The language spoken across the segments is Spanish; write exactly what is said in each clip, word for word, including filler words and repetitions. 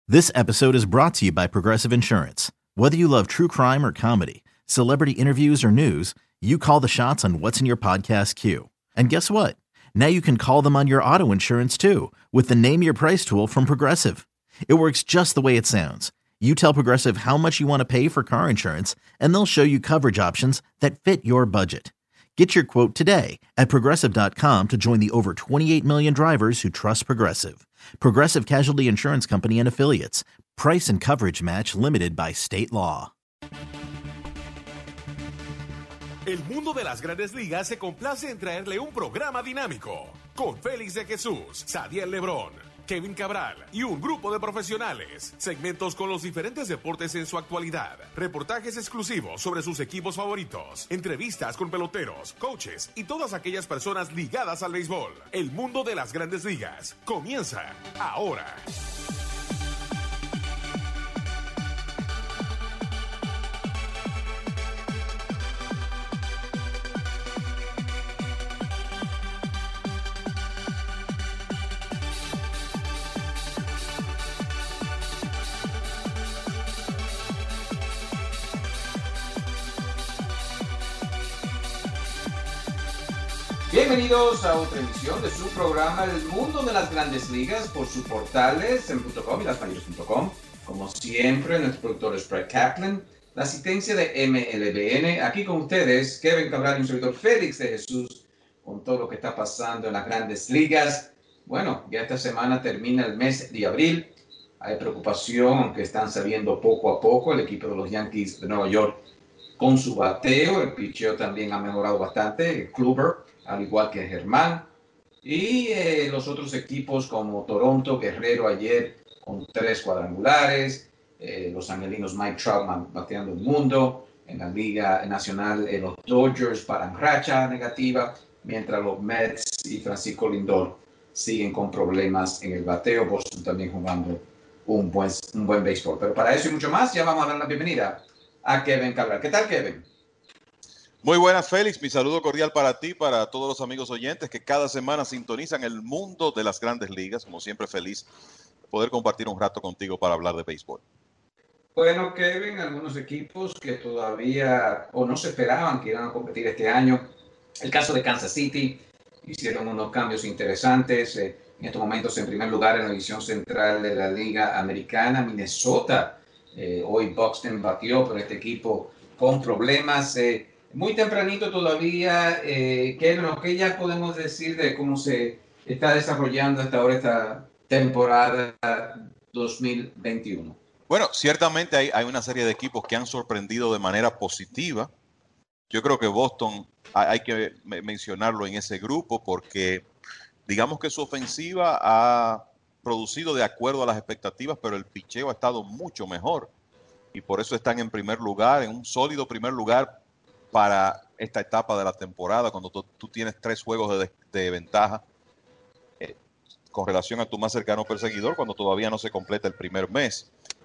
This episode is brought to you by Progressive Insurance. Whether you love true crime or comedy, celebrity interviews or news, you call the shots on what's in your podcast queue. And guess what? Now you can call them on your auto insurance too with the Name Your Price tool from Progressive. It works just the way it sounds. You tell Progressive how much you want to pay for car insurance, and they'll show you coverage options that fit your budget. Get your quote today at Progressive dot com to join the over twenty-eight million drivers who trust Progressive. Progressive Casualty Insurance Company and Affiliates. Price and coverage match limited by state law. El mundo de las grandes ligas se complace en traerle un programa dinámico con Félix de Jesús, Sadiel Lebrón, Kevin Cabral y un grupo de profesionales. Segmentos con los diferentes deportes en su actualidad. Reportajes exclusivos sobre sus equipos favoritos. Entrevistas con peloteros, coaches y todas aquellas personas ligadas al béisbol. El mundo de las grandes ligas comienza ahora. Bienvenidos a otra emisión de su programa El Mundo de las Grandes Ligas por sus portales en punto com y lasmayores punto com. Como siempre, nuestro productor es Brett Kaplan, la asistencia de M L B N. Aquí con ustedes, Kevin Cabral y un servidor Félix de Jesús, con todo lo que está pasando en las Grandes Ligas. Bueno, ya esta semana termina el mes de abril. Hay preocupación, aunque están saliendo poco a poco el equipo de los Yankees de Nueva York con su bateo. El picheo también ha mejorado bastante. Kluber, al igual que Germán, y eh, los otros equipos como Toronto, Guerrero ayer con tres cuadrangulares, eh, los angelinos Mike Trout bateando el mundo, en la Liga Nacional eh, los Dodgers paran racha negativa, mientras los Mets y Francisco Lindor siguen con problemas en el bateo. Boston también jugando un buen, un buen béisbol. Pero para eso y mucho más, ya vamos a dar la bienvenida a Kevin Cabral. ¿Qué tal, Kevin? Muy buenas, Félix. Mi saludo cordial para ti, para todos los amigos oyentes que cada semana sintonizan el mundo de las grandes ligas. Como siempre, feliz de poder compartir un rato contigo para hablar de béisbol. Bueno, Kevin, algunos equipos que todavía o no se esperaban que iban a competir este año. El caso de Kansas City, hicieron unos cambios interesantes. Eh, en estos momentos, en primer lugar, en la división central de la Liga Americana, Minnesota. Eh, hoy Buxton batió, pero este equipo con problemas. Eh, Muy tempranito todavía, eh, Kevin, ¿qué ya podemos decir de cómo se está desarrollando hasta ahora esta temporada dos mil veintiuno? Bueno, ciertamente hay, hay una serie de equipos que han sorprendido de manera positiva. Yo creo que Boston hay, hay que mencionarlo en ese grupo porque digamos que su ofensiva ha producido de acuerdo a las expectativas, pero el picheo ha estado mucho mejor y por eso están en primer lugar, en un sólido primer lugar para esta etapa de la temporada, cuando tú, tú tienes tres juegos de, de ventaja eh, con relación a tu más cercano perseguidor, cuando todavía no se completa el primer mes.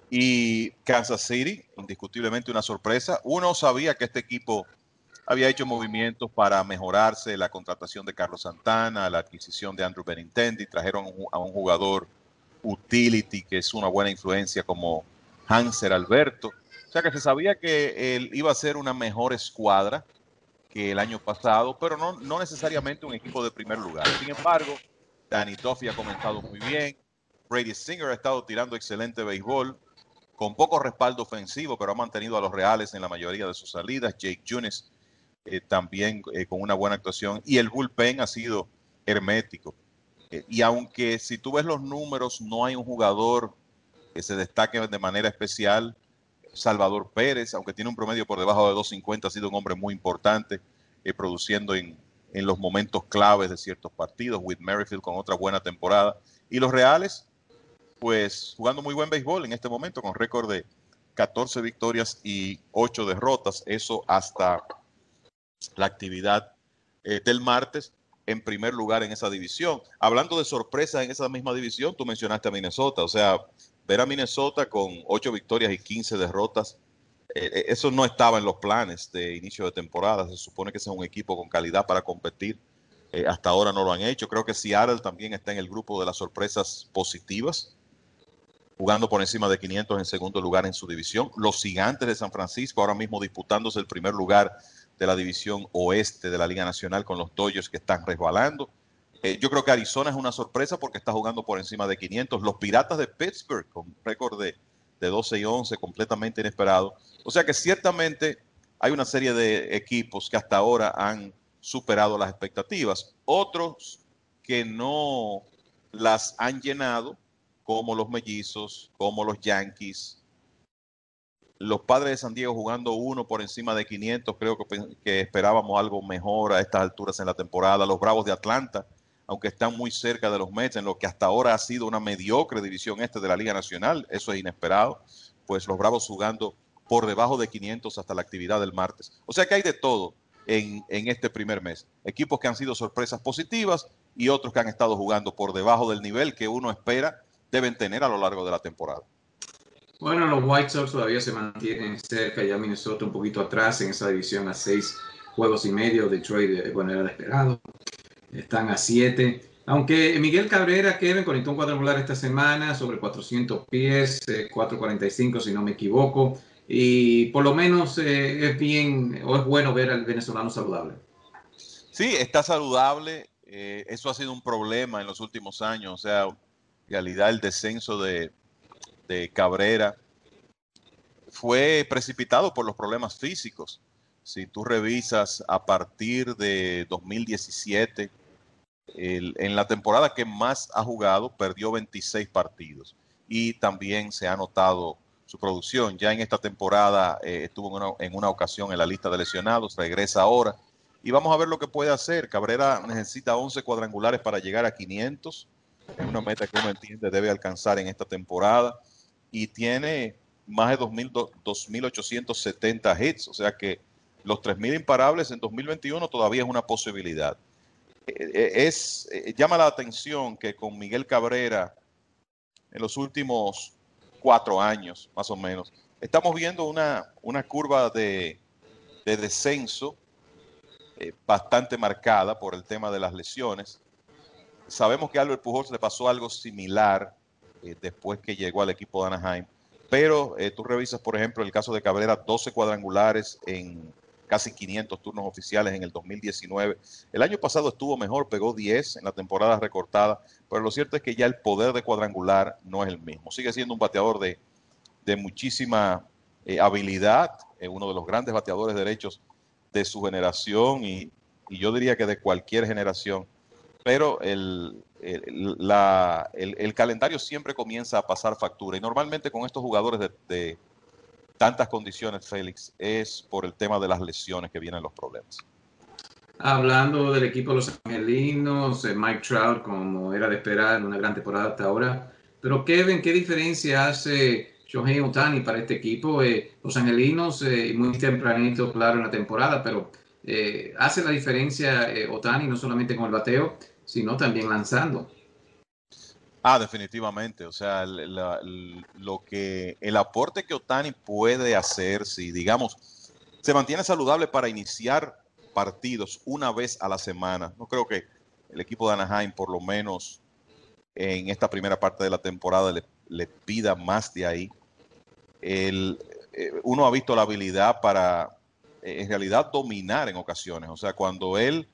Y Kansas City, indiscutiblemente una sorpresa. Uno sabía que este equipo había hecho movimientos para mejorarse, la contratación de Carlos Santana, la adquisición de Andrew Benintendi, trajeron a un jugador utility que es una buena influencia como Hanser Alberto. O sea que se sabía que él iba a ser una mejor escuadra que el año pasado, pero no, no necesariamente un equipo de primer lugar. Sin embargo, Danny Duffy ha comenzado muy bien. Brady Singer ha estado tirando excelente béisbol, con poco respaldo ofensivo, pero ha mantenido a los Reales en la mayoría de sus salidas. Jake Junis eh, también eh, con una buena actuación. Y el bullpen ha sido hermético. Eh, y aunque si tú ves los números, no hay un jugador que se destaque de manera especial. Salvador Pérez, aunque tiene un promedio por debajo de dos cincuenta, ha sido un hombre muy importante, eh, produciendo en, en los momentos claves de ciertos partidos. Whit Merrifield con otra buena temporada. Y los Reales, pues jugando muy buen béisbol en este momento, con récord de catorce victorias y ocho derrotas. Eso hasta la actividad eh, del martes, en primer lugar en esa división. Hablando de sorpresas en esa misma división, tú mencionaste a Minnesota, o sea, ver a Minnesota con ocho victorias y quince derrotas, eh, eso no estaba en los planes de inicio de temporada. Se supone que ese es un equipo con calidad para competir. Eh, hasta ahora no lo han hecho. Creo que Seattle también está en el grupo de las sorpresas positivas. jugando por encima de quinientos en segundo lugar en su división. Los Gigantes de San Francisco ahora mismo disputándose el primer lugar de la división oeste de la Liga Nacional con los Dodgers que están resbalando. Eh, yo creo que Arizona es una sorpresa porque está jugando por encima de quinientos. Los Piratas de Pittsburgh con récord de, de doce y once, completamente inesperado. O sea que ciertamente hay una serie de equipos que hasta ahora han superado las expectativas. Otros que no las han llenado, como los Mellizos, como los Yankees. Los Padres de San Diego jugando uno por encima de quinientos, creo que, que esperábamos algo mejor a estas alturas en la temporada. Los Bravos de Atlanta, aunque están muy cerca de los Mets, en lo que hasta ahora ha sido una mediocre división este de la Liga Nacional, eso es inesperado, pues los Bravos jugando por debajo de quinientos hasta la actividad del martes. O sea que hay de todo en, en este primer mes. Equipos que han sido sorpresas positivas y otros que han estado jugando por debajo del nivel que uno espera deben tener a lo largo de la temporada. Bueno, los White Sox todavía se mantienen cerca, ya Minnesota un poquito atrás en esa división a seis juegos y medio. Detroit, bueno, era de esperado. Están a siete. Aunque Miguel Cabrera, Kevin, conectó un cuadrangular esta semana sobre cuatrocientos pies, eh, cuatro cuarenta y cinco si no me equivoco. Y por lo menos eh, es bien o es bueno ver al venezolano saludable. Sí, está saludable. Eh, eso ha sido un problema en los últimos años. O sea, en realidad el descenso de, de Cabrera fue precipitado por los problemas físicos. Si tú revisas a partir de dos mil diecisiete, el, en la temporada que más ha jugado, perdió veintiséis partidos. Y también se ha notado su producción. Ya en esta temporada eh, estuvo en una, en una ocasión en la lista de lesionados, regresa ahora. Y vamos a ver lo que puede hacer. Cabrera necesita once cuadrangulares para llegar a quinientos. Es una meta que uno entiende debe alcanzar en esta temporada. Y tiene más de dos mil ochocientos setenta hits. O sea que los tres mil imparables en dos mil veintiuno todavía es una posibilidad. Es, llama la atención que con Miguel Cabrera en los últimos cuatro años, más o menos, estamos viendo una, una curva de, de descenso eh, bastante marcada por el tema de las lesiones. Sabemos que a Albert Pujols le pasó algo similar eh, después que llegó al equipo de Anaheim, pero eh, tú revisas, por ejemplo, el caso de Cabrera, doce cuadrangulares en casi quinientos turnos oficiales en el dos mil diecinueve. El año pasado estuvo mejor, pegó diez en la temporada recortada, pero lo cierto es que ya el poder de cuadrangular no es el mismo. Sigue siendo un bateador de, de muchísima eh, habilidad, eh, uno de los grandes bateadores derechos de su generación y, y yo diría que de cualquier generación, pero el, el, la, el, el calendario siempre comienza a pasar factura y normalmente con estos jugadores de, de tantas condiciones, Félix, es por el tema de las lesiones que vienen los problemas. Hablando del equipo de los angelinos, eh, Mike Trout, como era de esperar, una gran temporada hasta ahora. Pero Kevin, ¿qué diferencia hace Shohei Ohtani para este equipo? Eh, los angelinos, eh, muy tempranito, claro, en la temporada, pero eh, hace la diferencia eh, Ohtani no solamente con el bateo, sino también lanzando. Ah, definitivamente. O sea, el, la, el, lo que el aporte que Ohtani puede hacer, si digamos, se mantiene saludable para iniciar partidos una vez a la semana. No creo que el equipo de Anaheim, por lo menos en esta primera parte de la temporada, le, le pida más de ahí. El, eh, uno ha visto la habilidad para, eh, en realidad, dominar en ocasiones. O sea, cuando él,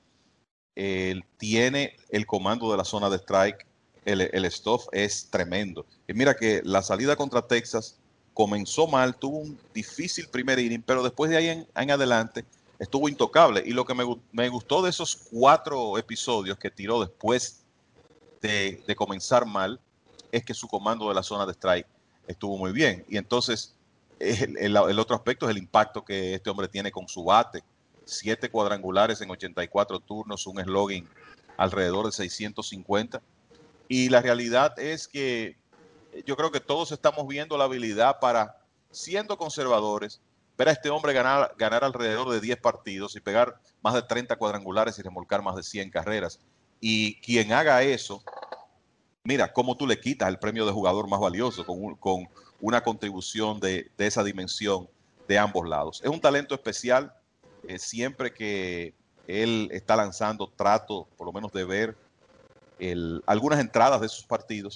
él tiene el comando de la zona de strike, El, el stuff es tremendo. Y mira que la salida contra Texas comenzó mal, tuvo un difícil primer inning, pero después de ahí en, en adelante estuvo intocable. Y lo que me, me gustó de esos cuatro episodios que tiró después de, de comenzar mal es que su comando de la zona de strike estuvo muy bien. Y entonces el, el, el otro aspecto es el impacto que este hombre tiene con su bate. Siete cuadrangulares en ochenta y cuatro turnos, un slogan alrededor de seiscientos cincuenta. Y la realidad es que yo creo que todos estamos viendo la habilidad para, siendo conservadores, ver a este hombre ganar, ganar alrededor de diez partidos y pegar más de treinta cuadrangulares y remolcar más de cien carreras. Y quien haga eso, mira cómo tú le quitas el premio de jugador más valioso con, un, con una contribución de, de esa dimensión de ambos lados. Es un talento especial. Eh, siempre que él está lanzando, trato por lo menos de ver El, algunas entradas de sus partidos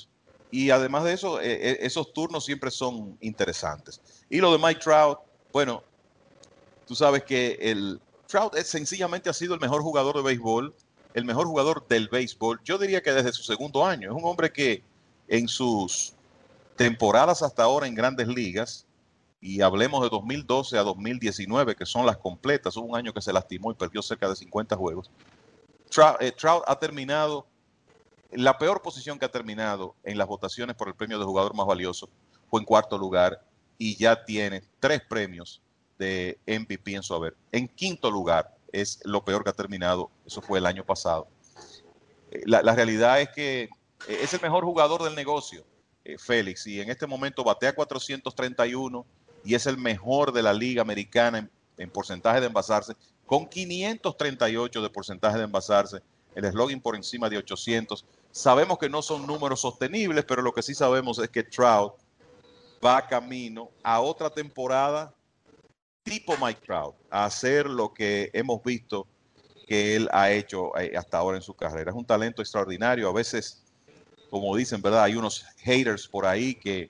Y además de eso, eh, esos turnos siempre son interesantes. Y lo de Mike Trout, bueno, tú sabes que el Trout es, sencillamente ha sido el mejor jugador de béisbol, el mejor jugador del béisbol. Yo diría que desde su segundo año. Es un hombre que en sus temporadas hasta ahora en Grandes Ligas, y hablemos de dos mil doce a dos mil diecinueve, que son las completas, hubo un año que se lastimó y perdió cerca de cincuenta juegos. Trout, eh, Trout ha terminado, la peor posición que ha terminado en las votaciones por el premio de jugador más valioso fue en cuarto lugar y ya tiene tres premios de M V P en su haber. En quinto lugar es lo peor que ha terminado, eso fue el año pasado. La, la realidad es que es el mejor jugador del negocio, eh, Félix, y en este momento batea cuatrocientos treinta y uno y es el mejor de la Liga Americana en, en porcentaje de envasarse, con quinientos treinta y ocho de porcentaje de envasarse, el slugging por encima de ochocientos. Sabemos que no son números sostenibles, pero lo que sí sabemos es que Trout va camino a otra temporada tipo Mike Trout, a hacer lo que hemos visto que él ha hecho hasta ahora en su carrera. Es un talento extraordinario. A veces, como dicen, ¿verdad? Hay unos haters por ahí que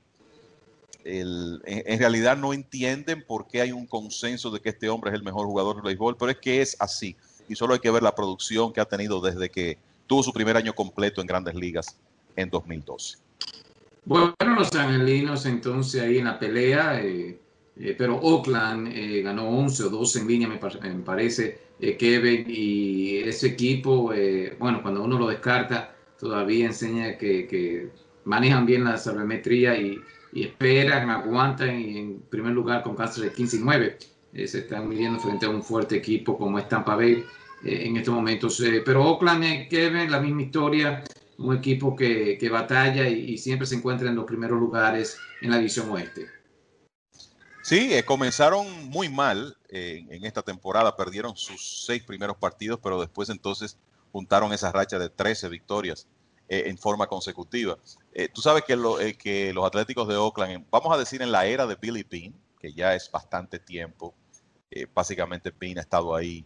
el, en, en realidad no entienden por qué hay un consenso de que este hombre es el mejor jugador del béisbol, pero es que es así. Y solo hay que ver la producción que ha tenido desde que tuvo su primer año completo en Grandes Ligas en dos mil doce. Bueno, los angelinos entonces ahí en la pelea, eh, eh, pero Oakland eh, ganó once o doce en línea, me, me parece, eh, Kevin, y ese equipo, eh, bueno, cuando uno lo descarta, todavía enseña que, que manejan bien la sabermetría y, y esperan, aguantan, y en primer lugar con cáncer de quince y nueve, eh, se están midiendo frente a un fuerte equipo como es Tampa Bay eh, en estos momentos. Eh, pero Oakland, eh, Kevin, la misma historia, un equipo que, que batalla y, y siempre se encuentra en los primeros lugares en la división oeste. Sí, eh, comenzaron muy mal eh, en esta temporada, perdieron sus seis primeros partidos, pero después entonces juntaron esa racha de trece victorias eh, en forma consecutiva. Eh, tú sabes que, lo, eh, que los Atléticos de Oakland, vamos a decir en la era de Billy Beane, que ya es bastante tiempo, eh, básicamente Beane ha estado ahí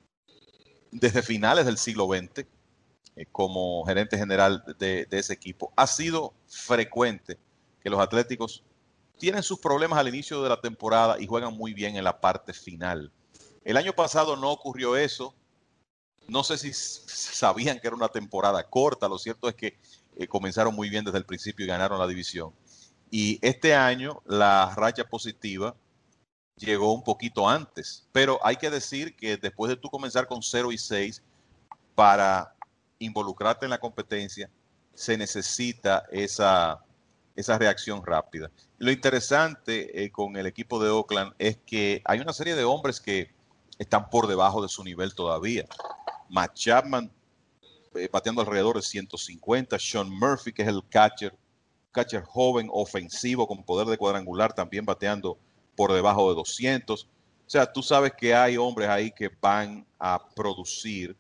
desde finales del siglo veinte eh, como gerente general de, de ese equipo. Ha sido frecuente que los Atléticos tienen sus problemas al inicio de la temporada y juegan muy bien en la parte final. El año pasado no ocurrió eso. No sé si sabían que era una temporada corta. Lo cierto es que eh, comenzaron muy bien desde el principio y ganaron la división. Y este año la racha positiva llegó un poquito antes. Pero hay que decir que después de tú comenzar con cero y seis, para involucrarte en la competencia, se necesita esa, esa reacción rápida. Lo interesante eh, con el equipo de Oakland es que hay una serie de hombres que están por debajo de su nivel todavía. Matt Chapman eh, bateando alrededor de ciento cincuenta, Sean Murphy, que es el catcher, catcher joven, ofensivo, con poder de cuadrangular, también bateando por debajo de doscientos. O sea, tú sabes que hay hombres ahí que van a producir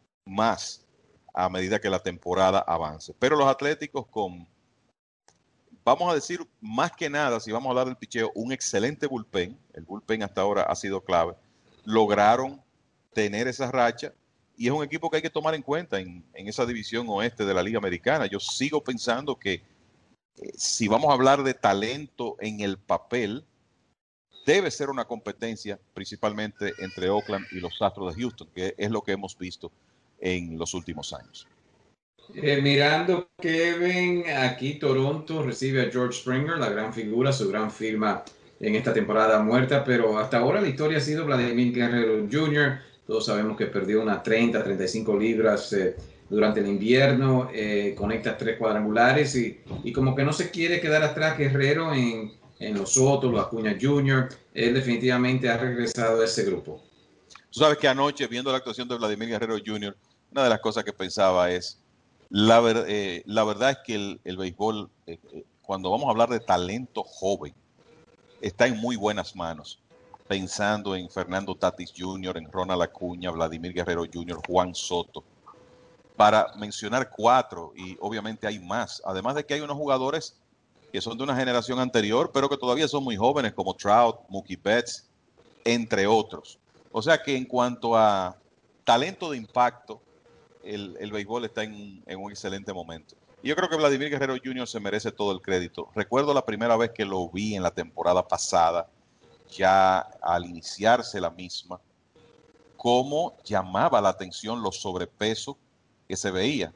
más a medida que la temporada avance. Pero los Atléticos con, vamos a decir, más que nada, si vamos a hablar del picheo, un excelente bullpen, el bullpen hasta ahora ha sido clave, lograron tener esa racha y es un equipo que hay que tomar en cuenta en, en esa división oeste de la Liga Americana. Yo sigo pensando que eh, si vamos a hablar de talento en el papel, debe ser una competencia principalmente entre Oakland y los Astros de Houston, que es lo que hemos visto en los últimos años. Eh, mirando, Kevin, aquí Toronto recibe a George Springer, la gran figura, su gran firma en esta temporada muerta, pero hasta ahora la historia ha sido Vladimir Guerrero junior Todos sabemos que perdió unas treinta, treinta y cinco libras eh, durante el invierno, eh, conecta tres cuadrangulares y, y como que no se quiere quedar atrás Guerrero en, en los Soto, los Acuña junior Él definitivamente ha regresado a ese grupo. Tú sabes que anoche, viendo la actuación de Vladimir Guerrero junior, una de las cosas que pensaba es, la, ver, eh, la verdad es que el, el béisbol, eh, eh, cuando vamos a hablar de talento joven, está en muy buenas manos. Pensando en Fernando Tatis junior, en Ronald Acuña, Vladimir Guerrero junior, Juan Soto, para mencionar cuatro, y obviamente hay más. Además de que hay unos jugadores que son de una generación anterior, pero que todavía son muy jóvenes, como Trout, Mookie Betts, entre otros. O sea que en cuanto a talento de impacto, el, el béisbol está en, en un excelente momento. Y yo creo que Vladimir Guerrero junior se merece todo el crédito. Recuerdo la primera vez que lo vi en la temporada pasada, ya al iniciarse la misma, cómo llamaba la atención los sobrepesos que se veía.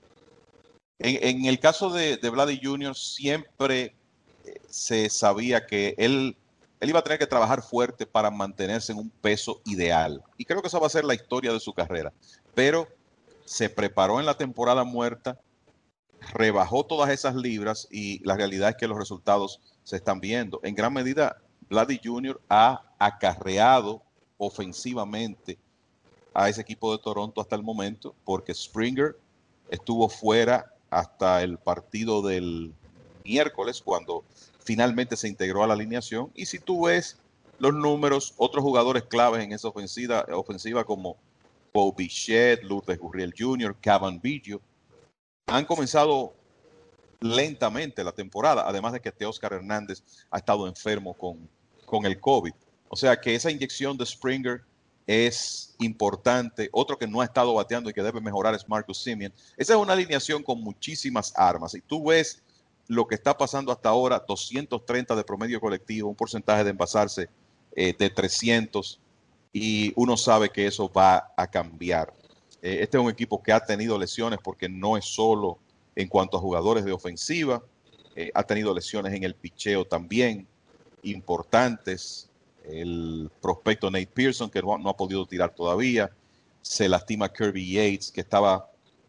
En, en el caso de, de Vladi junior siempre eh, se sabía que él, él iba a tener que trabajar fuerte para mantenerse en un peso ideal. Y creo que esa va a ser la historia de su carrera. Pero se preparó en la temporada muerta, rebajó todas esas libras y la realidad es que los resultados se están viendo. En gran medida, Vladi junior ha acarreado ofensivamente a ese equipo de Toronto hasta el momento, porque Springer estuvo fuera hasta el partido del miércoles, cuando finalmente se integró a la alineación. Y si tú ves los números, otros jugadores claves en esa ofensiva, ofensiva como Bo Bichette, Lourdes Gurriel junior, Cavan Biggio, han comenzado lentamente la temporada, además de que Teóscar Hernández ha estado enfermo con, con el COVID. O sea que esa inyección de Springer es importante. Otro que no ha estado bateando y que debe mejorar es Marcus Semien. Esa es una alineación con muchísimas armas. Y tú ves lo que está pasando hasta ahora, doscientos treinta de promedio colectivo, un porcentaje de envasarse eh, de trescientos, y uno sabe que eso va a cambiar. Eh, este es un equipo que ha tenido lesiones porque no es solo en cuanto a jugadores de ofensiva, eh, ha tenido lesiones en el picheo también, importantes. El prospecto Nate Pearson, que no, no ha podido tirar todavía, se lastima Kirby Yates, que estaba,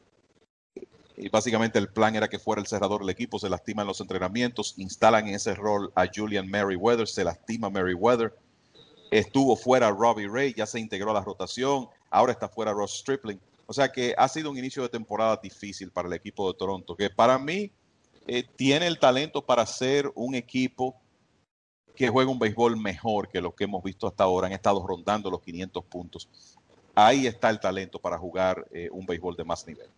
y básicamente el plan era que fuera el cerrador del equipo, se lastima en los entrenamientos, instalan en ese rol a Julian Merriweather, se lastima Merriweather, estuvo fuera Robbie Ray, ya se integró a la rotación, ahora está fuera Ross Stripling. O sea que ha sido un inicio de temporada difícil para el equipo de Toronto, que para mí eh, tiene el talento para ser un equipo que juega un béisbol mejor que lo que hemos visto hasta ahora. Han estado rondando los quinientos puntos. Ahí está el talento para jugar eh, un béisbol de más nivel.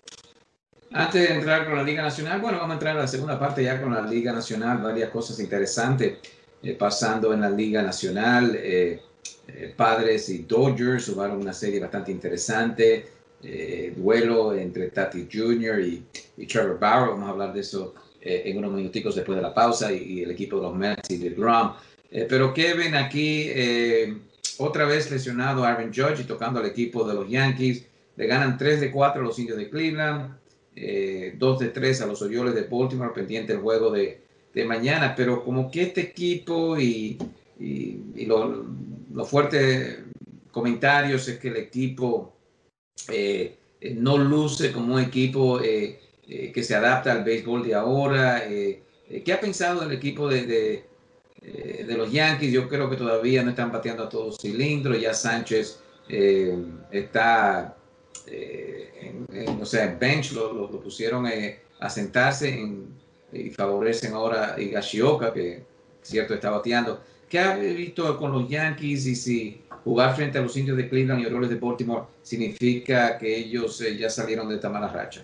Antes de entrar con la Liga Nacional, bueno, vamos a entrar a la segunda parte ya con la Liga Nacional, varias cosas interesantes eh, pasando en la Liga Nacional. Eh, eh, Padres y Dodgers jugaron una serie bastante interesante, eh, duelo entre Tatis junior y, y Trevor Bauer. Vamos a hablar de eso eh, en unos minuticos después de la pausa, y, y el equipo de los Mets y de DeGrom. Eh, pero Kevin, aquí eh, otra vez lesionado Aaron Judge y tocando al equipo de los Yankees. Le ganan tres de cuatro a los Indios de Cleveland. Eh, dos de tres a los Orioles de Baltimore, pendiente el juego de, de mañana, pero como que este equipo y, y, y los lo fuertes comentarios es que el equipo eh, no luce como un equipo eh, eh, que se adapta al béisbol de ahora. Eh, eh, ¿Qué ha pensado el equipo de, de, eh, de los Yankees? Yo creo que todavía no están bateando a todos cilindros. Ya Sánchez eh, está... Eh, en, en, o sea, en bench lo, lo, lo pusieron eh, a sentarse en, y favorecen ahora a Higashioka, que cierto está bateando. ¿Qué ha visto con los Yankees y si jugar frente a los Indios de Cleveland y Orioles de Baltimore significa que ellos eh, ya salieron de esta mala racha?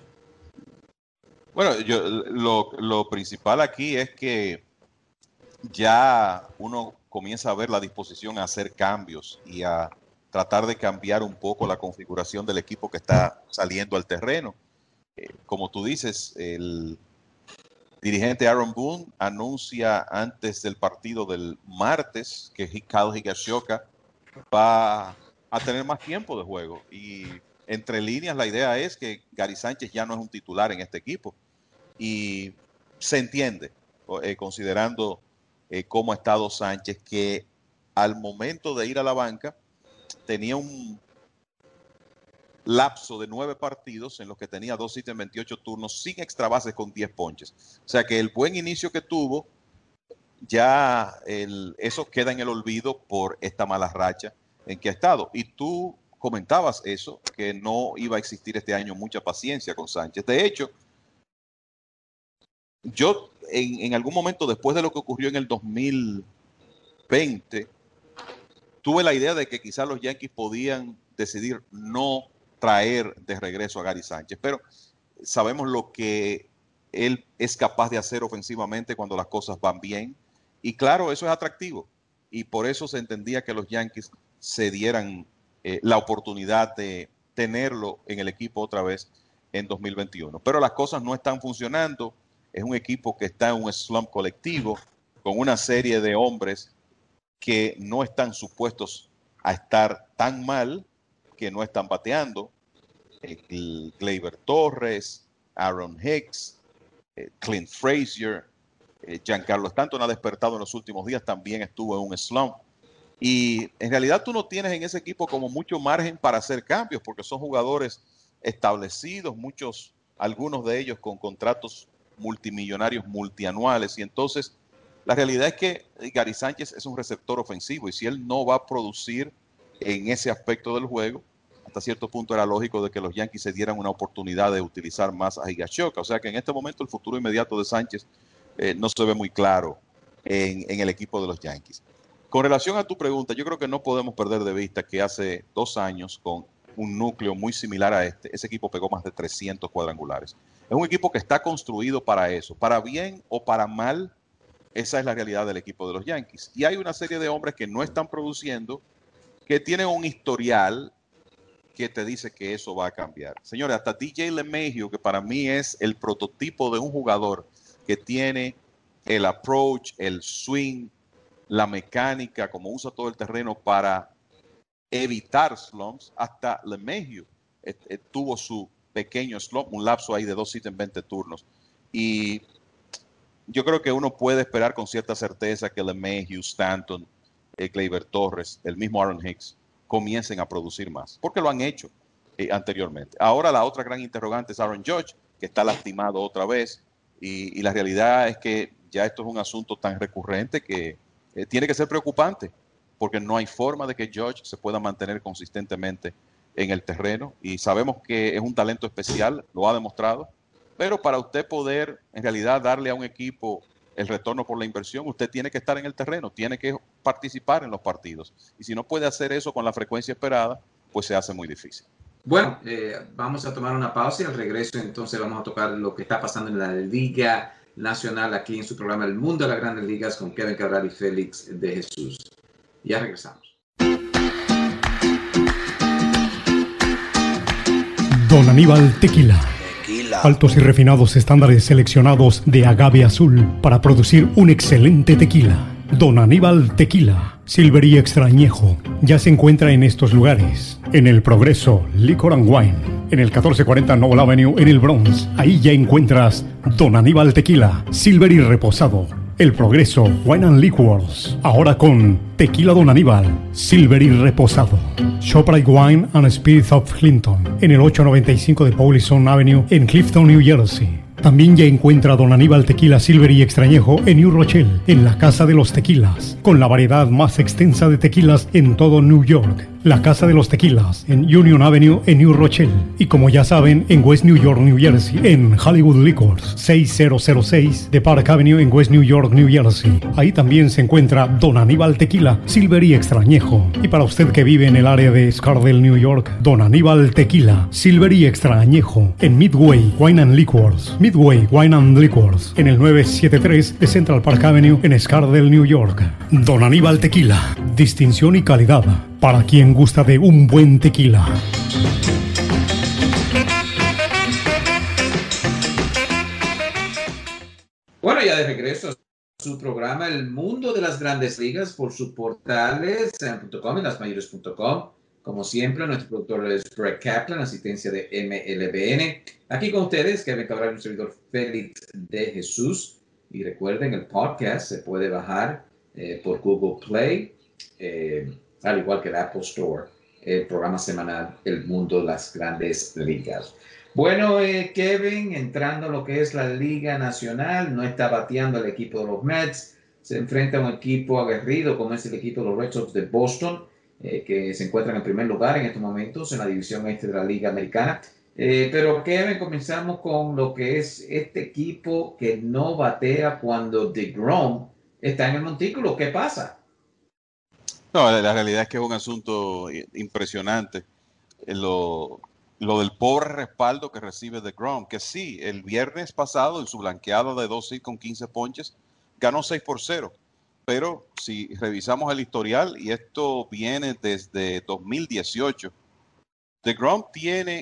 Bueno, yo, lo, lo principal aquí es que ya uno comienza a ver la disposición a hacer cambios y a tratar de cambiar un poco la configuración del equipo que está saliendo al terreno. Eh, como tú dices, el dirigente Aaron Boone anuncia antes del partido del martes que Kyle Higashioka va a tener más tiempo de juego. Y entre líneas la idea es que Gary Sánchez ya no es un titular en este equipo. Y se entiende, eh, considerando eh, cómo ha estado Sánchez, que al momento de ir a la banca tenía un lapso de nueve partidos en los que tenía dos hits en veintiocho turnos sin extra bases con diez ponches. O sea que el buen inicio que tuvo, ya el, eso queda en el olvido por esta mala racha en que ha estado. Y tú comentabas eso, que no iba a existir este año mucha paciencia con Sánchez. De hecho, yo en, en algún momento después de lo que ocurrió en el dos mil veinte, tuve la idea de que quizás los Yankees podían decidir no traer de regreso a Gary Sánchez, pero sabemos lo que él es capaz de hacer ofensivamente cuando las cosas van bien, y claro, eso es atractivo, y por eso se entendía que los Yankees se dieran eh, la oportunidad de tenerlo en el equipo otra vez en dos mil veintiuno. Pero las cosas no están funcionando. Es un equipo que está en un slump colectivo con una serie de hombres que no están supuestos a estar tan mal, que no están bateando. El Gleyber Torres, Aaron Hicks, eh, Clint Frazier, eh, Giancarlo Stanton ha despertado en los últimos días, también estuvo en un slump. Y en realidad tú no tienes en ese equipo como mucho margen para hacer cambios, porque son jugadores establecidos, muchos, algunos de ellos con contratos multimillonarios, multianuales, y entonces la realidad es que Gary Sánchez es un receptor ofensivo, y si él no va a producir en ese aspecto del juego, hasta cierto punto era lógico de que los Yankees se dieran una oportunidad de utilizar más a Higashioka. O sea que en este momento el futuro inmediato de Sánchez eh, no se ve muy claro en, en el equipo de los Yankees. Con relación a tu pregunta, yo creo que no podemos perder de vista que hace dos años, con un núcleo muy similar a este, ese equipo pegó más de trescientos cuadrangulares. Es un equipo que está construido para eso, para bien o para mal. Esa es la realidad del equipo de los Yankees. Y hay una serie de hombres que no están produciendo, que tienen un historial que te dice que eso va a cambiar. Señores, hasta D J LeMahieu, que para mí es el prototipo de un jugador que tiene el approach, el swing, la mecánica, como usa todo el terreno para evitar slumps, hasta LeMahieu eh, eh, tuvo su pequeño slump, un lapso ahí de dos hits en veinte turnos. Y yo creo que uno puede esperar con cierta certeza que LeMahieu, Stanton, eh, Gleyber Torres, el mismo Aaron Hicks, comiencen a producir más, porque lo han hecho eh, anteriormente. Ahora la otra gran interrogante es Aaron Judge, que está lastimado otra vez, y, y la realidad es que ya esto es un asunto tan recurrente que eh, tiene que ser preocupante, porque no hay forma de que Judge se pueda mantener consistentemente en el terreno, y sabemos que es un talento especial, lo ha demostrado, pero para usted poder en realidad darle a un equipo el retorno por la inversión, usted tiene que estar en el terreno, tiene que participar en los partidos. Y si no puede hacer eso con la frecuencia esperada, pues se hace muy difícil. Bueno, eh, vamos a tomar una pausa y al regreso entonces vamos a tocar lo que está pasando en la Liga Nacional aquí en su programa El Mundo de las Grandes Ligas con Kevin Cabral y Félix de Jesús. Ya regresamos. Don Aníbal Tequila. Altos y refinados estándares seleccionados de agave azul para producir un excelente tequila. Don Aníbal Tequila, Silver y Extrañejo, ya se encuentra en estos lugares. En El Progreso, Liquor and Wine. En el catorce cuarenta Noble Avenue, en el Bronx. Ahí ya encuentras Don Aníbal Tequila, Silver y Reposado. El Progreso, Wine and Liquors. Ahora con Tequila Don Aníbal, Silver y Reposado. ShopRite Wine and Spirits of Clinton. En el ocho noventa y cinco de Paulison Avenue, en Clifton, New Jersey. También ya encuentra Don Aníbal Tequila Silver y Extrañejo en New Rochelle, en la Casa de los Tequilas, con la variedad más extensa de tequilas en todo New York. La Casa de los Tequilas en Union Avenue en New Rochelle. Y como ya saben, en West New York, New Jersey, en Hollywood Liquors, seis mil seis de Park Avenue en West New York, New Jersey. Ahí también se encuentra Don Aníbal Tequila Silver y Extrañejo. Y para usted que vive en el área de Scardale, New York, Don Aníbal Tequila Silver y Extrañejo en Midway Wine and Liquors. Midway Wine and Liquors en el nueve setenta y tres de Central Park Avenue en Scardale, New York. Don Aníbal Tequila, distinción y calidad para quien gusta de un buen tequila. Bueno, ya de regreso a su programa El Mundo de las Grandes Ligas por sus portales en punto com y las mayores punto com. Como siempre, nuestro productor es Brett Kaplan, asistencia de M L B N. Aquí con ustedes, Kevin Cabral, un servidor Félix de Jesús. Y recuerden, el podcast se puede bajar eh, por Google Play, eh, al igual que el Apple Store, el programa semanal El Mundo de las Grandes Ligas. Bueno, eh, Kevin, entrando a lo que es la Liga Nacional, no está bateando el equipo de los Mets, se enfrenta a un equipo aguerrido como es el equipo de los Red Sox de Boston, eh, que se encuentran en primer lugar en estos momentos en la división este de la Liga Americana. Eh, pero Kevin, comenzamos con lo que es este equipo que no batea cuando DeGrom está en el montículo. ¿Qué pasa? No, la, la realidad es que es un asunto impresionante. Lo, lo del pobre respaldo que recibe DeGrom, que sí, el viernes pasado en su blanqueada de dos hits con quince ponches, ganó seis por cero. Pero si revisamos el historial, y esto viene desde dos mil dieciocho, DeGrom tiene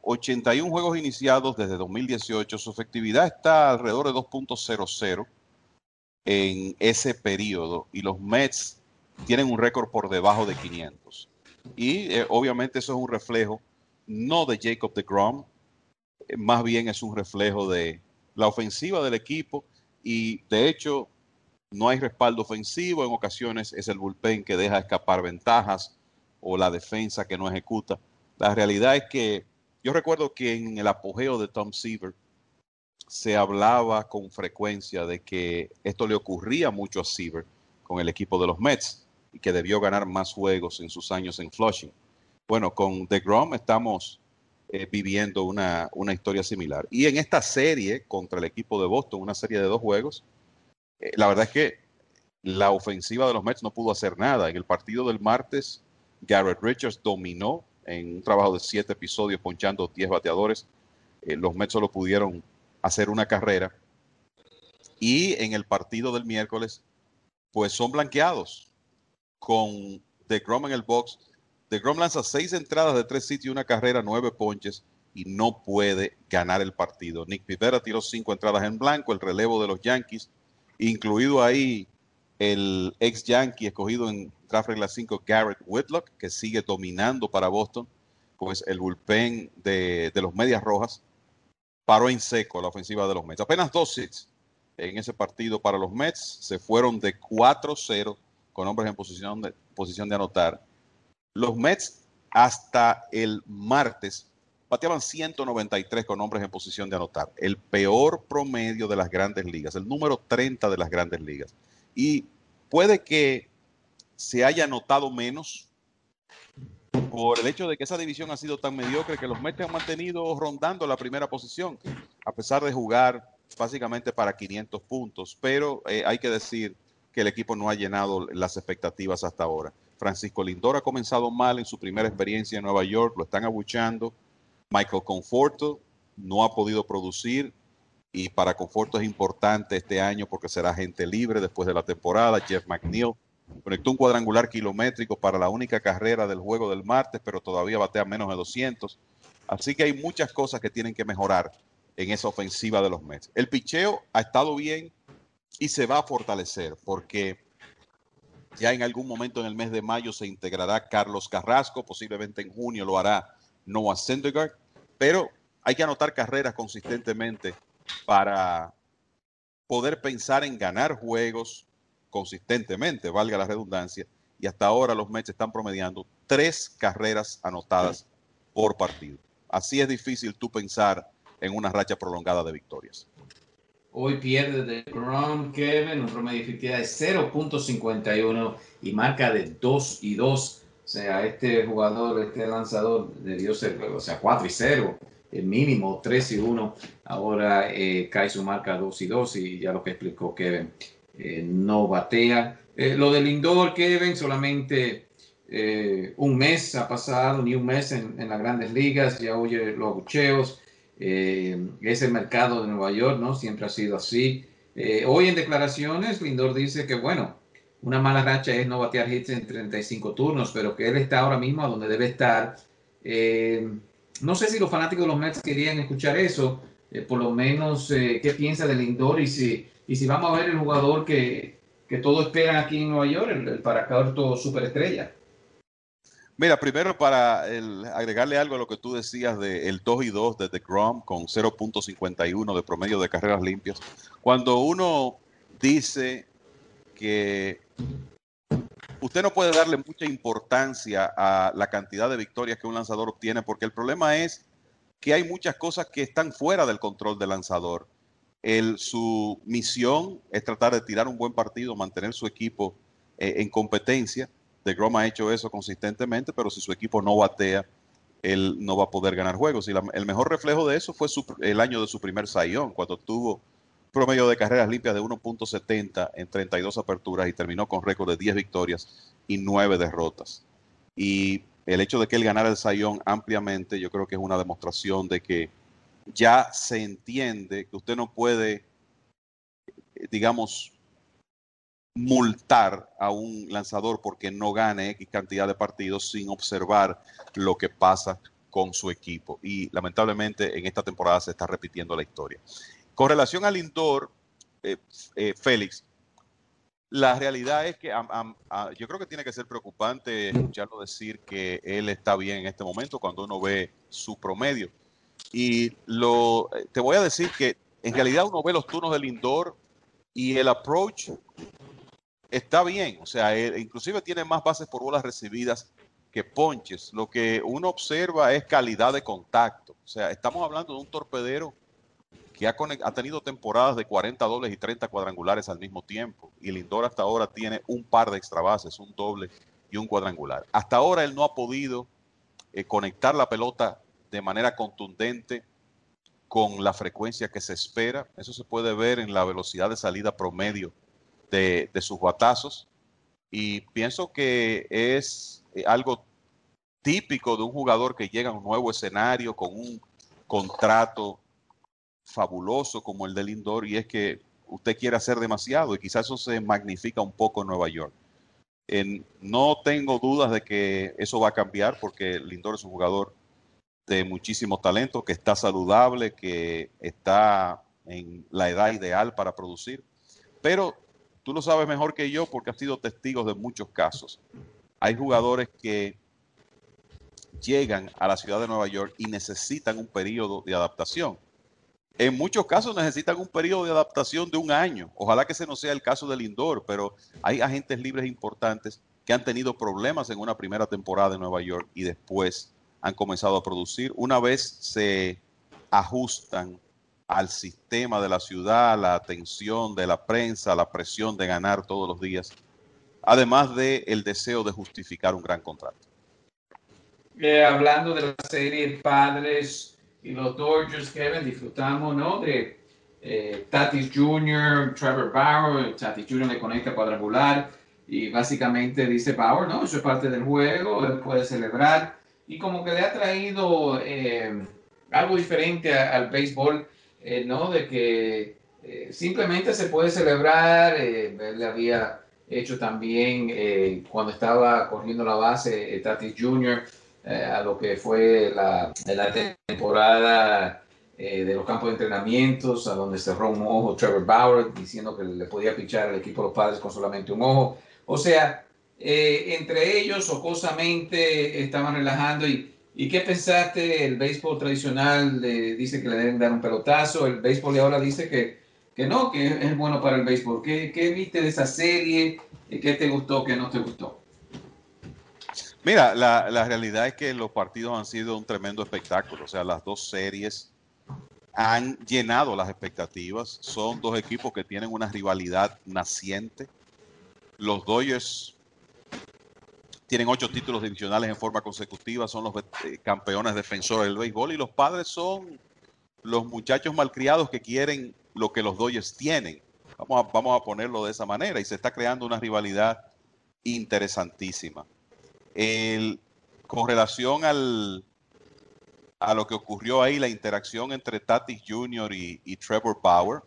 ochenta y uno juegos iniciados desde dos mil dieciocho. Su efectividad está alrededor de dos punto cero cero en ese periodo y los Mets tienen un récord por debajo de quinientos. Y eh, obviamente eso es un reflejo no de Jacob deGrom, eh, más bien es un reflejo de la ofensiva del equipo y de hecho no hay respaldo ofensivo. En ocasiones es el bullpen que deja escapar ventajas o la defensa que no ejecuta. La realidad es que yo recuerdo que en el apogeo de Tom Seaver se hablaba con frecuencia de que esto le ocurría mucho a Seaver con el equipo de los Mets y que debió ganar más juegos en sus años en Flushing. Bueno, con deGrom estamos eh, viviendo una, una historia similar. Y en esta serie contra el equipo de Boston, una serie de dos juegos, eh, la verdad es que la ofensiva de los Mets no pudo hacer nada. En el partido del martes, Garrett Richards dominó en un trabajo de siete episodios, ponchando diez bateadores. Eh, los Mets solo pudieron hacer una carrera. Y en el partido del miércoles, pues son blanqueados con deGrom en el box. deGrom lanza seis entradas de tres hits y una carrera, nueve ponches y no puede ganar el partido. Nick Pivetta tiró cinco entradas en blanco, el relevo de los Yankees, incluido ahí el ex Yankee escogido en draft regla cinco, Garrett Whitlock, que sigue dominando para Boston. Pues el bullpen de, de los Medias Rojas paró en seco la ofensiva de los Mets. Apenas dos hits en ese partido para los Mets. Se fueron de cuatro cero con hombres en posición de, posición de anotar. Los Mets hasta el martes bateaban ciento noventa y tres con hombres en posición de anotar. El peor promedio de las grandes ligas, el número treinta de las grandes ligas. Y puede que se haya anotado menos por el hecho de que esa división ha sido tan mediocre que los Mets han mantenido rondando la primera posición, a pesar de jugar básicamente para quinientos puntos. Pero eh, hay que decir que el equipo no ha llenado las expectativas hasta ahora. Francisco Lindor ha comenzado mal en su primera experiencia en Nueva York, lo están abuchando. Michael Conforto no ha podido producir y para Conforto es importante este año porque será agente libre después de la temporada. Jeff McNeil conectó un cuadrangular kilométrico para la única carrera del juego del martes, pero todavía batea menos de doscientos. Así que hay muchas cosas que tienen que mejorar en esa ofensiva de los Mets. El picheo ha estado bien y se va a fortalecer porque ya en algún momento en el mes de mayo se integrará Carlos Carrasco, posiblemente en junio lo hará Noah Syndergaard, pero hay que anotar carreras consistentemente para poder pensar en ganar juegos consistentemente, valga la redundancia, y hasta ahora los Mets están promediando tres carreras anotadas por partido. Así es difícil tú pensar en una racha prolongada de victorias. Hoy pierde deGrom, Kevin, un promedio de efectividad de cero punto cincuenta y uno y marca de dos y dos. O sea, este jugador, este lanzador debió ser, o sea, cuatro y cero, el mínimo tres y uno. Ahora eh, cae su marca dos y dos y ya lo que explicó Kevin, eh, no batea. Eh, lo de Lindor, Kevin, solamente eh, un mes ha pasado, ni un mes en, en las grandes ligas, ya oye los abucheos. Eh, es el mercado de Nueva York, ¿no? Siempre ha sido así. Eh, hoy en declaraciones, Lindor dice que, bueno, una mala racha es no batear hits en treinta y cinco turnos, pero que él está ahora mismo a donde debe estar. Eh, no sé si los fanáticos de los Mets querían escuchar eso, eh, por lo menos eh, qué piensa de Lindor y si, y si vamos a ver el jugador que, que todos esperan aquí en Nueva York, el, el paracaorto superestrella. Mira, primero para el, agregarle algo a lo que tú decías del dos y dos de deGrom con cero punto cincuenta y uno de promedio de carreras limpias. Cuando uno dice que usted no puede darle mucha importancia a la cantidad de victorias que un lanzador obtiene, porque el problema es que hay muchas cosas que están fuera del control del lanzador. El, su misión es tratar de tirar un buen partido, mantener su equipo eh, en competencia. deGrom ha hecho eso consistentemente, pero si su equipo no batea, él no va a poder ganar juegos. Y la, el mejor reflejo de eso fue su, el año de su primer Cy Young, cuando tuvo promedio de carreras limpias de uno punto setenta en treinta y dos aperturas y terminó con récord de diez victorias y nueve derrotas. Y el hecho de que él ganara el Cy Young ampliamente, yo creo que es una demostración de que ya se entiende que usted no puede, digamos, multar a un lanzador porque no gane X cantidad de partidos sin observar lo que pasa con su equipo. Y lamentablemente en esta temporada se está repitiendo la historia. Con relación al Lindor, eh, eh, Félix, la realidad es que a, a, a, yo creo que tiene que ser preocupante escucharlo decir que él está bien en este momento cuando uno ve su promedio. Y lo, te voy a decir que en realidad uno ve los turnos del Lindor y el approach está bien. O sea, él inclusive tiene más bases por bolas recibidas que ponches. Lo que uno observa es calidad de contacto. O sea, estamos hablando de un torpedero que ha, ha tenido temporadas de cuarenta dobles y treinta cuadrangulares al mismo tiempo. Y Lindor hasta ahora tiene un par de extra bases, un doble y un cuadrangular. Hasta ahora él no ha podido eh, conectar la pelota de manera contundente con la frecuencia que se espera. Eso se puede ver en la velocidad de salida promedio de, de sus batazos. Y pienso que es algo típico de un jugador que llega a un nuevo escenario con un contrato fabuloso como el de Lindor, y es que usted quiere hacer demasiado y quizás eso se magnifica un poco en Nueva York. En, no tengo dudas de que eso va a cambiar porque Lindor es un jugador de muchísimo talento, que está saludable, que está en la edad ideal para producir, pero tú lo sabes mejor que yo porque has sido testigo de muchos casos. Hay jugadores que llegan a la ciudad de Nueva York y necesitan un periodo de adaptación. En muchos casos necesitan un periodo de adaptación de un año. Ojalá que ese no sea el caso de Lindor, pero hay agentes libres importantes que han tenido problemas en una primera temporada en Nueva York y después han comenzado a producir. Una vez se ajustan al sistema de la ciudad, la atención de la prensa, la presión de ganar todos los días, además del deseo de justificar un gran contrato. Eh, hablando de la serie Padres y los Dodgers, Kevin, disfrutamos, ¿no? De eh, Tatis junior, Trevor Bauer. Tatis junior le conecta cuadrangular y básicamente dice Bauer, no, eso es parte del juego, él puede celebrar. Y como que le ha traído eh, algo diferente a, al béisbol, eh, ¿no? De que eh, simplemente se puede celebrar. Eh, él le había hecho también eh, cuando estaba corriendo la base eh, Tatis junior Eh, a lo que fue la, la temporada eh, de los campos de entrenamientos, a donde cerró un ojo Trevor Bauer, diciendo que le podía pichar al equipo de los Padres con solamente un ojo. O sea, eh, entre ellos, jocosamente, estaban relajando. ¿Y, y qué pensaste? El béisbol tradicional eh, dice que le deben dar un pelotazo, el béisbol de ahora dice que, que no, que es bueno para el béisbol. ¿Qué, qué viste de esa serie? ¿Qué te gustó, qué no te gustó? Mira, la, la realidad es que los partidos han sido un tremendo espectáculo. O sea, las dos series han llenado las expectativas. Son dos equipos que tienen una rivalidad naciente. Los Dodgers tienen ocho títulos divisionales en forma consecutiva. Son los eh, campeones defensores del béisbol. Y los Padres son los muchachos malcriados que quieren lo que los Dodgers tienen. Vamos a, vamos a ponerlo de esa manera. Y se está creando una rivalidad interesantísima. El, con relación al, a lo que ocurrió ahí, la interacción entre Tatis junior y, y Trevor Bauer,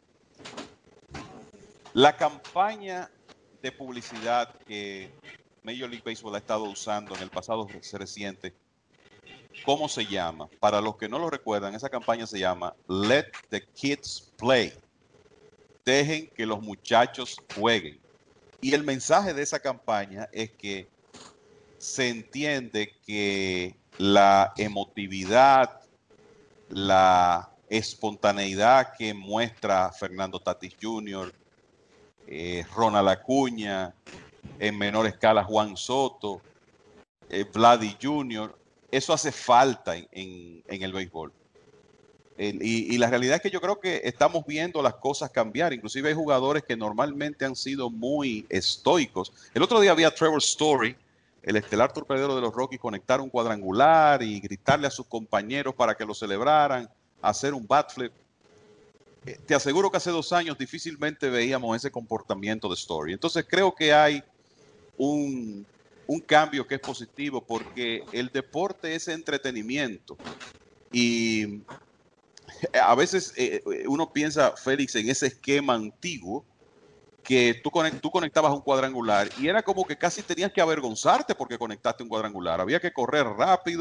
la campaña de publicidad que Major League Baseball ha estado usando en el pasado reciente, ¿cómo se llama? Para los que no lo recuerdan, esa campaña se llama Let the Kids Play. Dejen que los muchachos jueguen. Y el mensaje de esa campaña es que se entiende que la emotividad, la espontaneidad que muestra Fernando Tatis junior, eh, Ronald Acuña, en menor escala Juan Soto, eh, Vladdy junior, eso hace falta en, en, en el béisbol. El, y, y la realidad es que yo creo que estamos viendo las cosas cambiar. Inclusive hay jugadores que normalmente han sido muy estoicos. El otro día había Trevor Story, el estelar torpedero de los Rockies, conectar un cuadrangular y gritarle a sus compañeros para que lo celebraran, hacer un bat flip. Eh, te aseguro que hace dos años difícilmente veíamos ese comportamiento de Story. Entonces creo que hay un, un cambio que es positivo porque el deporte es entretenimiento. Y a veces eh, uno piensa, Félix, en ese esquema antiguo que tú, conect, tú conectabas un cuadrangular y era como que casi tenías que avergonzarte porque conectaste un cuadrangular. Había que correr rápido,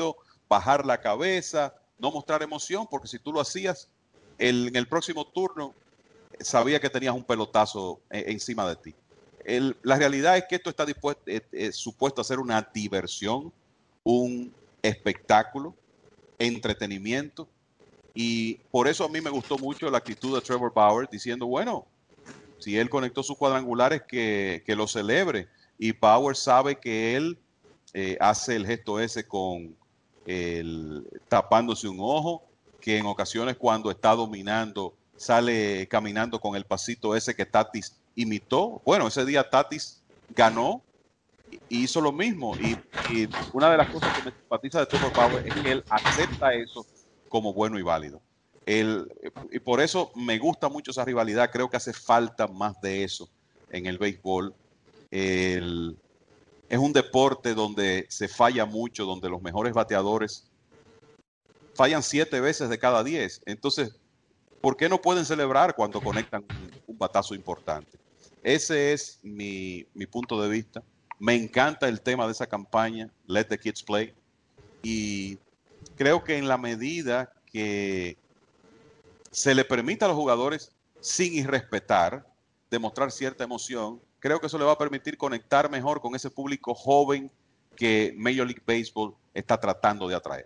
bajar la cabeza, no mostrar emoción, porque si tú lo hacías, el, en el próximo turno sabía que tenías un pelotazo eh, encima de ti. El, la realidad es que esto está dispuesto, eh, eh, supuesto a ser una diversión, un espectáculo, entretenimiento, y por eso a mí me gustó mucho la actitud de Trevor Bauer diciendo, bueno, si él conectó sus cuadrangulares, que, que lo celebre. Y Bauer sabe que él eh, hace el gesto ese con el, tapándose un ojo, que en ocasiones cuando está dominando sale caminando con el pasito ese que Tatis imitó. Bueno, ese día Tatis ganó y hizo lo mismo. Y, y una de las cosas que me simpatiza de Trevor Bauer es que él acepta eso como bueno y válido. El, y por eso me gusta mucho esa rivalidad. Creo que hace falta más de eso en el béisbol. El, es un deporte donde se falla mucho, donde los mejores bateadores fallan siete veces de cada diez. Entonces, ¿por qué no pueden celebrar cuando conectan un, un batazo importante? Ese es mi, mi punto de vista. Me encanta el tema de esa campaña, Let the Kids Play. Y creo que en la medida que se le permita a los jugadores, sin irrespetar, demostrar cierta emoción, creo que eso le va a permitir conectar mejor con ese público joven que Major League Baseball está tratando de atraer.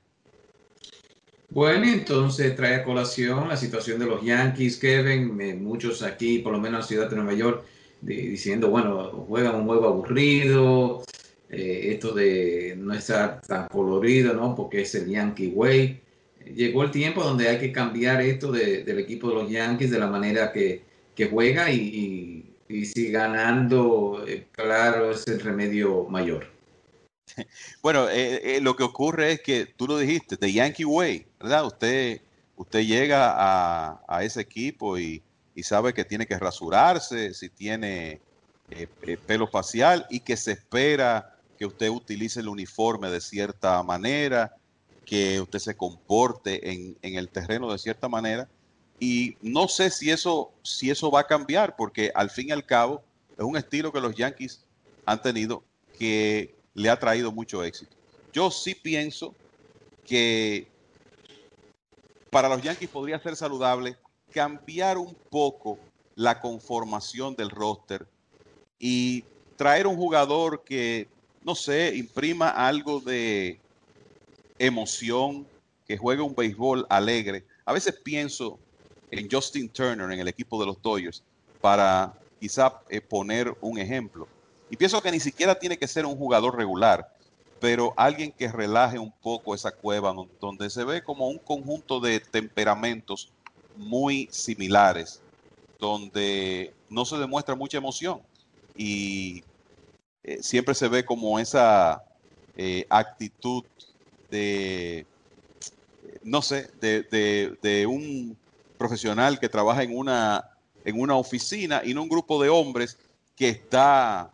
Bueno, entonces trae a colación la situación de los Yankees, Kevin. Eh, muchos aquí, por lo menos en la ciudad de Nueva York, de, diciendo, bueno, juegan un juego aburrido, eh, esto de no estar tan colorido, ¿no? Porque es el Yankee Way. Llegó el tiempo donde hay que cambiar esto de, del equipo de los Yankees, de la manera que, que juega, y, y, y si ganando, eh, claro, es el remedio mayor. Bueno, eh, eh, lo que ocurre es que tú lo dijiste, The Yankee Way, ¿verdad? Usted, usted llega a, a ese equipo y, y sabe que tiene que rasurarse, si tiene eh, eh, pelo facial, y que se espera que usted utilice el uniforme de cierta manera, que usted se comporte en, en el terreno de cierta manera. Y no sé si eso, si eso va a cambiar, porque al fin y al cabo es un estilo que los Yankees han tenido que le ha traído mucho éxito. Yo sí pienso que para los Yankees podría ser saludable cambiar un poco la conformación del roster y traer un jugador que, no sé, imprima algo de emoción, que juegue un béisbol alegre. A veces pienso en Justin Turner en el equipo de los Dodgers para quizá eh, poner un ejemplo. Y pienso que ni siquiera tiene que ser un jugador regular, pero alguien que relaje un poco esa cueva donde se ve como un conjunto de temperamentos muy similares, donde no se demuestra mucha emoción y eh, siempre se ve como esa eh, actitud de, no sé, de, de, de un profesional que trabaja en una, en una oficina y no un grupo de hombres que está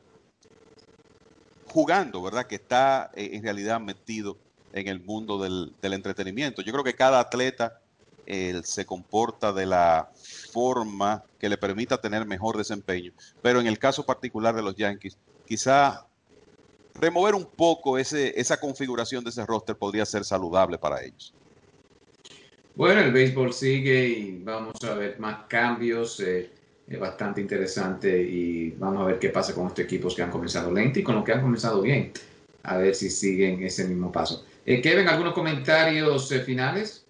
jugando, ¿verdad? Que está eh, en realidad metido en el mundo del, del entretenimiento. Yo creo que cada atleta eh, se comporta de la forma que le permita tener mejor desempeño, pero en el caso particular de los Yankees, quizá remover un poco ese, esa configuración de ese roster podría ser saludable para ellos. Bueno, el béisbol sigue y vamos a ver más cambios. Eh, es bastante interesante y vamos a ver qué pasa con estos equipos que han comenzado lento y con los que han comenzado bien. A ver si siguen ese mismo paso. Eh, Kevin, ¿algunos comentarios eh, finales?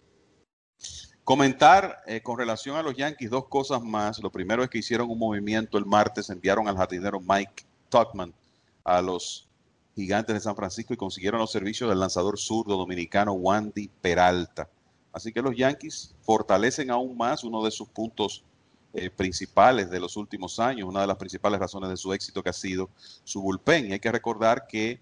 Comentar eh, con relación a los Yankees dos cosas más. Lo primero es que hicieron un movimiento el martes, enviaron al jardinero Mike Tauchman a los Gigantes de San Francisco y consiguieron los servicios del lanzador zurdo dominicano Wandy Peralta. Así que los Yankees fortalecen aún más uno de sus puntos eh, principales de los últimos años, una de las principales razones de su éxito que ha sido su bullpen. Y hay que recordar que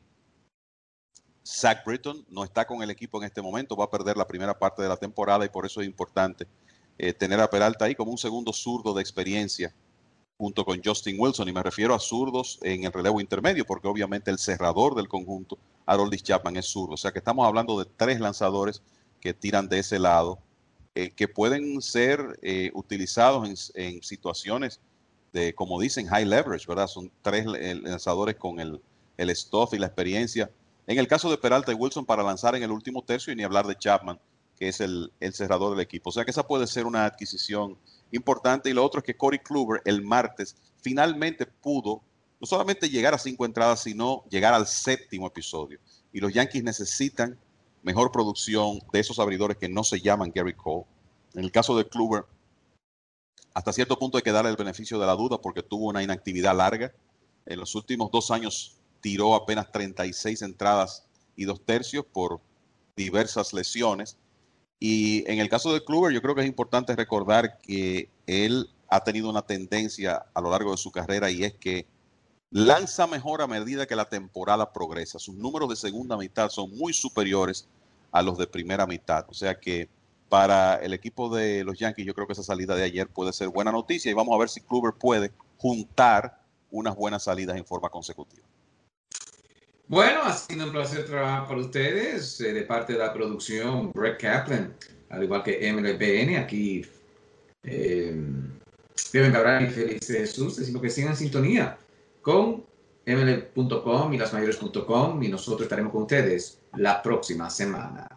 Zach Britton no está con el equipo en este momento, va a perder la primera parte de la temporada y por eso es importante eh, tener a Peralta ahí como un segundo zurdo de experiencia junto con Justin Wilson, y me refiero a zurdos en el relevo intermedio, porque obviamente el cerrador del conjunto, Aroldis Chapman, es zurdo. O sea que estamos hablando de tres lanzadores que tiran de ese lado, eh, que pueden ser eh, utilizados en, en situaciones de, como dicen, high leverage, ¿verdad? Son tres lanzadores con el, el stuff y la experiencia En el caso de Peralta y Wilson para lanzar en el último tercio y ni hablar de Chapman, que es el, el cerrador del equipo. O sea que esa puede ser una adquisición importante. Y lo otro es que Corey Kluber el martes finalmente pudo no solamente llegar a cinco entradas, sino llegar al séptimo episodio. Y los Yankees necesitan mejor producción de esos abridores que no se llaman Gary Cole. En el caso de Kluber, hasta cierto punto hay que darle el beneficio de la duda porque tuvo una inactividad larga. En los últimos dos años tiró apenas treinta y seis entradas y dos tercios por diversas lesiones. Y en el caso de Kluber, yo creo que es importante recordar que él ha tenido una tendencia a lo largo de su carrera y es que lanza mejor a medida que la temporada progresa. Sus números de segunda mitad son muy superiores a los de primera mitad. O sea que para el equipo de los Yankees yo creo que esa salida de ayer puede ser buena noticia y vamos a ver si Kluber puede juntar unas buenas salidas en forma consecutiva. Bueno, ha sido un placer trabajar para ustedes eh, de parte de la producción Brett Kaplan, al igual que M L B N, aquí eh, Kevin Cabral y Félix de Jesús, decimos que sigan en sintonía con M L B punto com y las mayores punto com y nosotros estaremos con ustedes la próxima semana.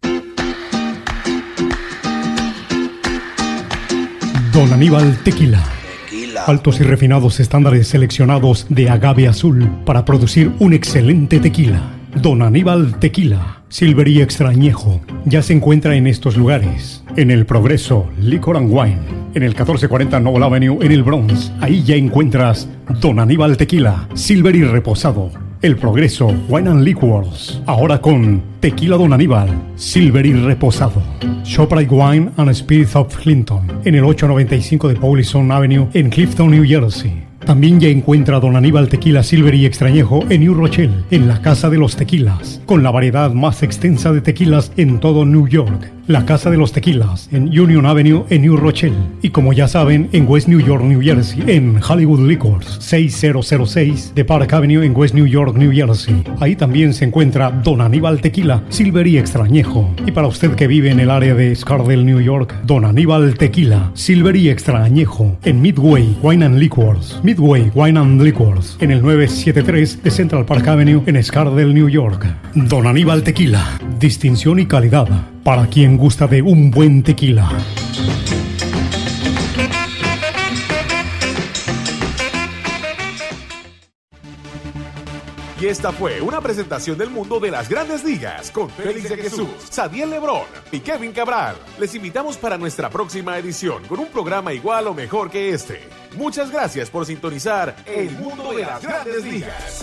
Don Aníbal Tequila. Tequila. Altos y refinados estándares seleccionados de agave azul para producir un excelente tequila. Don Aníbal Tequila. Silver y extrañejo. Ya se encuentra en estos lugares. En El Progreso, Liquor and Wine. En el catorce cuarenta Noble Avenue en el Bronx. Ahí ya encuentras Don Aníbal Tequila. Silver y reposado. El Progreso, Wine and Liquors. Ahora con Tequila Don Aníbal, Silver y reposado. ShopRite Wine and Spirits of Clinton. En el ochocientos noventa y cinco de Paulison Avenue en Clifton, New Jersey. También ya encuentra Don Aníbal Tequila Silver y extrañejo en New Rochelle, en la Casa de los Tequilas, con la variedad más extensa de tequilas en todo New York. La Casa de los Tequilas en Union Avenue en New Rochelle. Y como ya saben, en West New York, New Jersey, en Hollywood Liquors, seis mil seis de Park Avenue en West New York, New Jersey. Ahí también se encuentra Don Aníbal Tequila Silver y extrañejo. Y para usted que vive en el área de Scardale, New York, Don Aníbal Tequila Silver y extrañejo en Midway Wine and Liquors. Midway Wine and Liquors en el novecientos setenta y tres de Central Park Avenue en Scardale, New York. Don Aníbal Tequila, distinción y calidad para quien gusta de un buen tequila. Y esta fue una presentación del mundo de las grandes ligas con Félix de Jesús, Sadiel Lebrón y Kevin Cabral. Les invitamos para nuestra próxima edición con un programa igual o mejor que este. Muchas gracias por sintonizar El Mundo de las Grandes Ligas.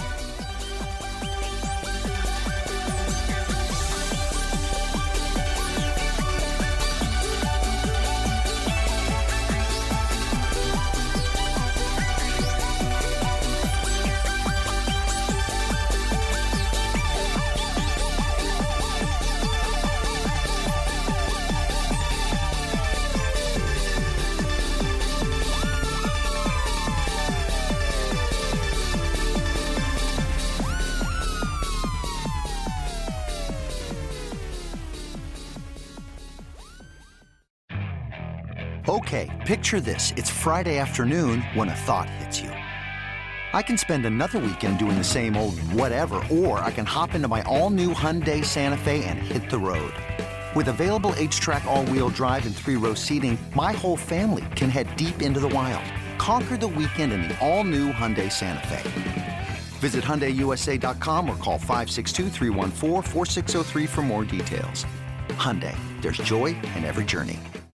Okay, picture this. It's Friday afternoon when a thought hits you. I can spend another weekend doing the same old whatever, or I can hop into my all-new Hyundai Santa Fe and hit the road. With available H-Track all-wheel drive and three-row seating, my whole family can head deep into the wild. Conquer the weekend in the all-new Hyundai Santa Fe. Visit Hyundai U S A dot com or call five six two, three one four, four six zero three for more details. Hyundai, there's joy in every journey.